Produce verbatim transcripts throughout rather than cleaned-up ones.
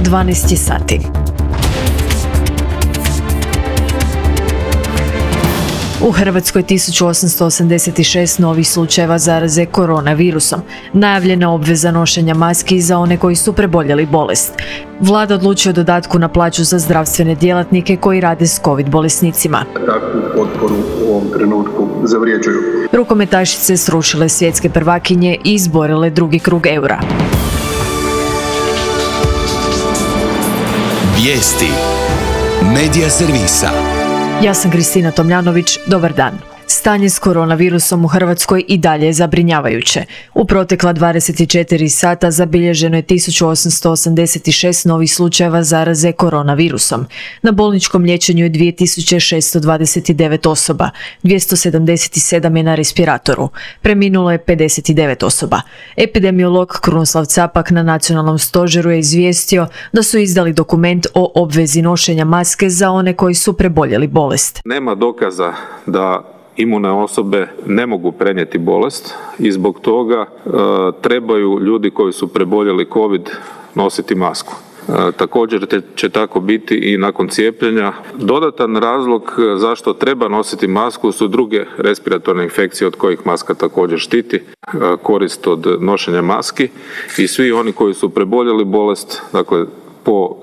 dvanaest sati. U Hrvatskoj tisuću osamsto osamdeset šest novih slučajeva zaraze koronavirusom. Najavljena obveza nošenja maski za one koji su preboljeli bolest. Vlada odlučuje o dodatku na plaću za zdravstvene djelatnike koji rade s COVID bolesnicima. Takvu potporu u ovom trenutku zavređuju. Rukometašice srušile svjetske prvakinje i izborile drugi krug eura. Vijesti Medija servisa. Ja sam Kristina Tomljanović, dobar dan. Stanje s koronavirusom u Hrvatskoj i dalje je zabrinjavajuće. U protekla dvadeset četiri sata zabilježeno je tisuću osamsto osamdeset šest novih slučajeva zaraze koronavirusom. Na bolničkom liječenju je dvije tisuće šesto dvadeset devet osoba, dvjesto sedamdeset sedam je na respiratoru. Preminulo je pedeset devet osoba. Epidemiolog Krunoslav Capak na nacionalnom stožeru je izvijestio da su izdali dokument o obvezi nošenja maske za one koji su preboljeli bolest. Nema dokaza da imune osobe ne mogu prenijeti bolest i zbog toga e, trebaju ljudi koji su preboljeli COVID nositi masku. E, također te, će tako biti i nakon cijepljenja. Dodatan razlog zašto treba nositi masku su druge respiratorne infekcije od kojih maska također štiti, e, korist od nošenja maski i svi oni koji su preboljeli bolest, dakle po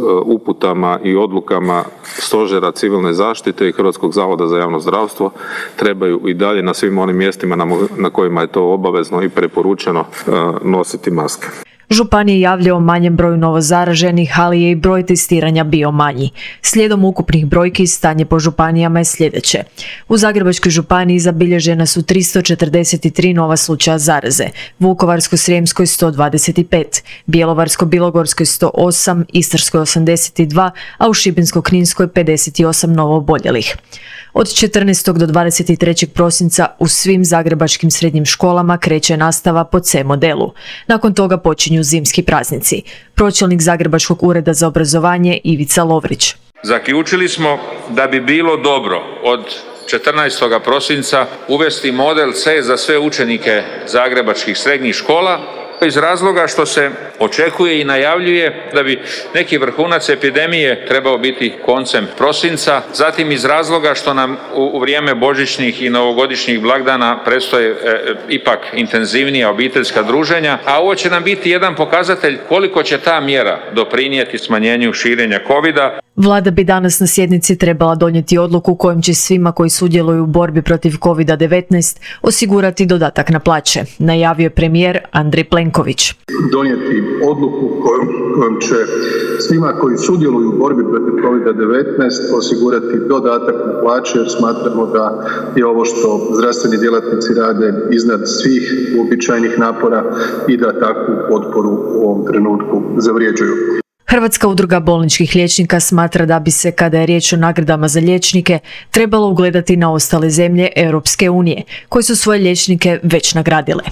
uputama i odlukama Stožera civilne zaštite i Hrvatskog zavoda za javno zdravstvo trebaju i dalje na svim onim mjestima na kojima je to obavezno i preporučeno nositi maske. Župan je javljao o manjem broju novozaraženih, ali je i broj testiranja bio manji. Slijedom ukupnih brojki, stanje po županijama je sljedeće. U Zagrebačkoj županiji zabilježena su tristo četrdeset tri nova slučaja zaraze, Vukovarsko-srijemskoj sto dvadeset pet, Bjelovarsko-bilogorskoj sto osam, Istarskoj osamdeset dva, a u Šibensko-kninskoj pedeset osam novo oboljelih. Od četrnaestog do dvadeset trećeg prosinca u svim zagrebačkim srednjim školama kreće nastava po C modelu. Nakon toga počinju zimski praznici. Pročelnik Zagrebačkog ureda za obrazovanje Ivica Lovrić. Zaključili smo da bi bilo dobro od četrnaestog prosinca uvesti model C za sve učenike zagrebačkih srednjih škola, iz razloga što se očekuje i najavljuje da bi neki vrhunac epidemije trebao biti koncem prosinca, zatim iz razloga što nam u vrijeme božićnih i novogodišnjih blagdana predstoje e, ipak intenzivnija obiteljska druženja, a ovo će nam biti jedan pokazatelj koliko će ta mjera doprinijeti smanjenju širenja covida. Vlada bi danas na sjednici trebala donijeti odluku kojom će svima koji sudjeluju u borbi protiv kovid devetnaest osigurati dodatak na plaće, najavio je premijer Andrej Plenković. Donijeti odluku kojom, kojom će svima koji sudjeluju u borbi protiv kovid devetnaest osigurati dodatak na plaće, jer smatramo da je ovo što zdravstveni djelatnici rade iznad svih uobičajenih napora i da takvu potporu u ovom trenutku zavređuju. Hrvatska udruga bolničkih liječnika smatra da bi se, kada je riječ o nagradama za liječnike, trebalo ugledati na ostale zemlje Europske unije, koje su svoje liječnike već nagradile.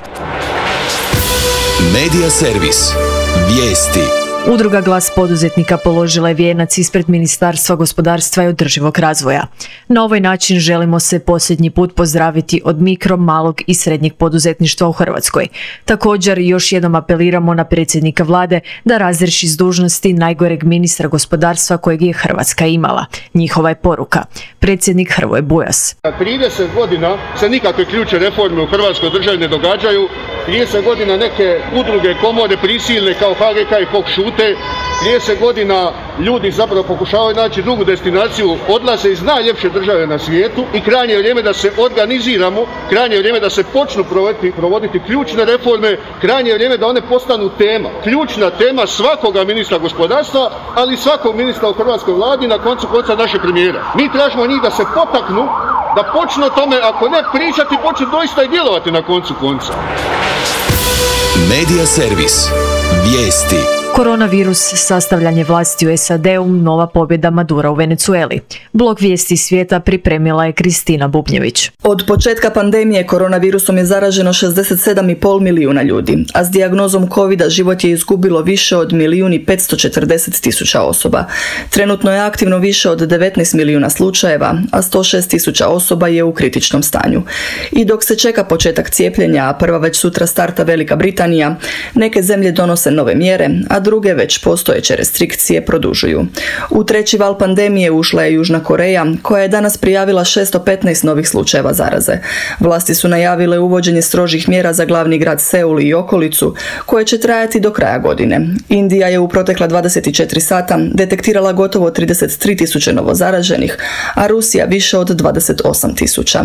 Medija servis. Vijesti. Udruga Glas poduzetnika položila je vijenac ispred Ministarstva gospodarstva i održivog razvoja. Na ovaj način želimo se posljednji put pozdraviti od mikro, malog i srednjeg poduzetništva u Hrvatskoj. Također još jednom apeliramo na predsjednika vlade da razriješi s dužnosti najgoreg ministra gospodarstva kojeg je Hrvatska imala. Njihova je poruka. Predsjednik Hrvoje Bujas. trideset godina se nikakve ključne reforme u Hrvatskoj državi ne događaju. trideset godina neke udruge, komore prisilne kao H G K i F O K šute. trideset godina ljudi zapravo pokušavaju naći drugu destinaciju, odlaze iz najljepše države na svijetu i krajnje je vrijeme da se organiziramo, krajnje je vrijeme da se počnu provoditi, provoditi ključne reforme, krajnje je vrijeme da one postanu tema, ključna tema svakoga ministra gospodarstva, ali i svakog ministra u hrvatskoj vladi, na koncu konca naše premijera. Mi tražimo njih da se potaknu, da počnu o tome, ako ne pričati, počnu doista i djelovati na koncu konca. Medija servis. Vijesti. Koronavirus, sastavljanje vlasti u S A D-u, nova pobjeda Madura u Venezueli. Blog Vijesti svijeta pripremila je Kristina Bubnjević. Od početka pandemije koronavirusom je zaraženo šezdeset sedam i pol milijuna ljudi, a s dijagnozom covida život je izgubilo više od milijun i petsto četrdeset tisuća osoba. Trenutno je aktivno više od devetnaest milijuna slučajeva, a sto šest tisuća osoba je u kritičnom stanju. I dok se čeka početak cijepljenja, a prva već sutra starta Velika Britanija, neke zemlje donose nove mjere, a druge već postojeće restrikcije produžuju. U treći val pandemije ušla je Južna Koreja, koja je danas prijavila šesto petnaest novih slučajeva zaraze. Vlasti su najavile uvođenje strožih mjera za glavni grad Seul i okolicu, koje će trajati do kraja godine. Indija je u protekla dvadeset četiri sata detektirala gotovo trideset tri tisuće novozaraženih, a Rusija više od dvadeset osam tisuća.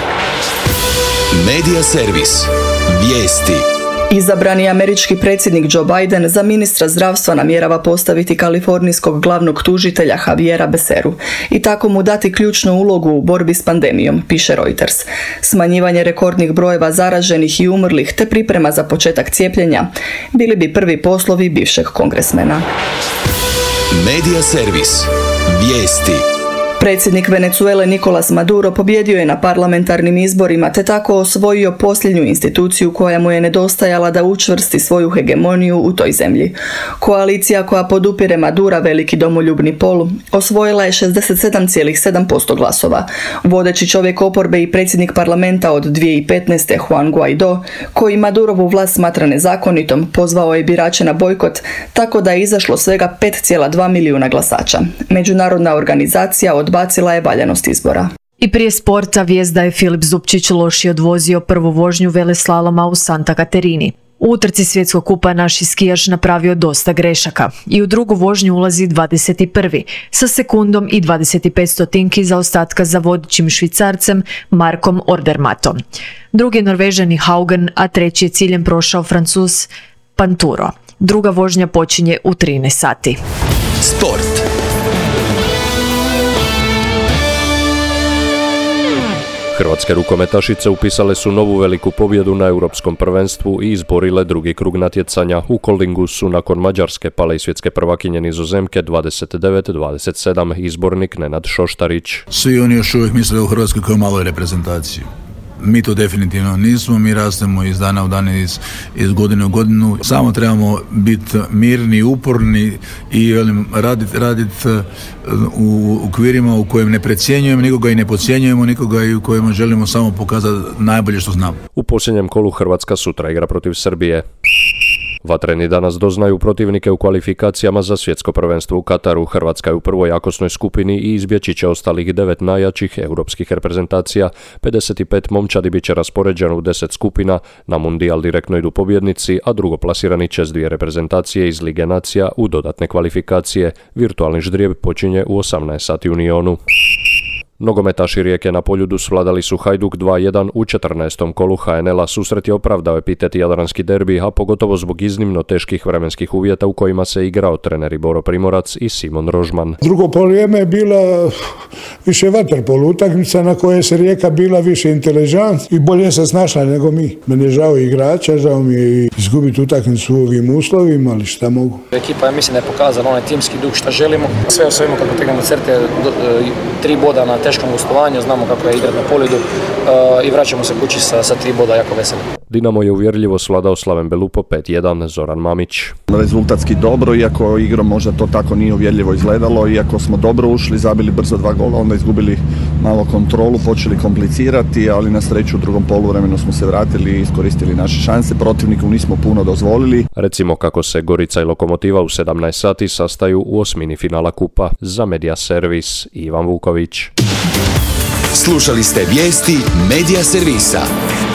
Medija servis. Vijesti. Izabrani američki predsjednik Joe Biden za ministra zdravstva namjerava postaviti kalifornijskog glavnog tužitelja Javiera Becerru i tako mu dati ključnu ulogu u borbi s pandemijom, piše Reuters. Smanjivanje rekordnih brojeva zaraženih i umrlih te priprema za početak cijepljenja bili bi prvi poslovi bivšeg kongresmena. Medija servis. Vijesti. Predsjednik Venezuele Nicolas Maduro pobjedio je na parlamentarnim izborima te tako osvojio posljednju instituciju koja mu je nedostajala da učvrsti svoju hegemoniju u toj zemlji. Koalicija koja podupire Madura, veliki domoljubni pol, osvojila je šezdeset sedam zarez sedam posto glasova. Vodeći čovjek oporbe i predsjednik parlamenta od dvije tisuće petnaeste. Juan Guaido, koji Madurovu vlast smatra nezakonitom, pozvao je birače na bojkot, tako da je izašlo svega pet zarez dva milijuna glasača. Međunarodna organizacija od odbacila je valjanost izbora. I prije sporta vijest da je Filip Zupčić lošije odvozio prvu vožnju veleslaloma u Santa Caterini. U utrci svjetskog kupa naš je skijaš napravio dosta grešaka i u drugu vožnju ulazi dvadeset prvi sa sekundom i dvadeset pet stotinki zaostatka za vodećim Švicarcem Markom Ordermatom. Drugi je Norvežan Haugen, a treći je ciljem prošao Francuz Panturo. Druga vožnja počinje u trinaest sati. Sport. Hrvatske rukometašice upisale su novu veliku pobjedu na Europskom prvenstvu i izborile drugi krug natjecanja. U Koldingu su nakon Mađarske pale i svjetske prvakinje Nizozemke dvadeset devet dvadeset sedam, izbornik Nenad Šoštarić. Svi oni još uvijek misle u Hrvatskoj kao maloj reprezentaciji. Mi to definitivno nismo, mi rastemo iz dana u dan, iz, iz godine u godinu. Samo trebamo biti mirni, uporni i raditi radit u okvirima u kojem ne precjenjujemo nikoga i ne podcjenjujemo nikoga i u kojima želimo samo pokazati najbolje što znamo. U posljednjem kolu Hrvatska sutra igra protiv Srbije. Vatreni danas doznaju protivnike u kvalifikacijama za svjetsko prvenstvo u Kataru. Hrvatska je u prvoj jakosnoj skupini i izbjeći će ostalih devet najjačih europskih reprezentacija. pedeset pet momčadi bit će raspoređeno u deset skupina, na mundijal direktno idu pobjednici, a drugoplasirani će s dvije reprezentacije iz Lige nacija u dodatne kvalifikacije. Virtualni ždrijeb počinje u osamnaest sati u Nionu. Nogometaši Rijeke na Poljudu svladali su Hajduk dva jedan u četrnaestom kolu ha en el-a. Susret je opravdao epitet jadranski derbi, a pogotovo zbog iznimno teških vremenskih uvjeta u kojima se igrao treneri Boro Primorac i Simon Rožman. Drugo polovrijeme je bila više vaterpolo utakmica na kojoj se Rijeka bila više inteligent i bolje se snašla nego mi. Meni je žao igrača, žao mi je izgubiti utakmicu u ovim uslovima, ali šta mogu. Ekipa je mislim da je pokazala onaj timski duh šta želimo. Sve o svemu kako tegnemo crte, tri boda na teškom gostovanju, znamo kako je igrati na Poljudu uh, i vraćamo se kući sa, sa tri boda jako veseli. Dinamo je uvjerljivo svladao Slaven Belupo pet jedan, Zoran Mamić. Rezultatski dobro, iako igrom možda to tako nije uvjerljivo izgledalo, iako smo dobro ušli, zabili brzo dva gola, onda izgubili malo kontrolu, počeli komplicirati, ali na sreću u drugom poluvremenu smo se vratili i iskoristili naše šanse, protivniku nismo puno dozvolili. Recimo kako se Gorica i Lokomotiva u sedamnaest sati sastaju u osmini finala kupa. Za Medija servis Ivan Vuković. Slušali ste vijesti Medija servisa.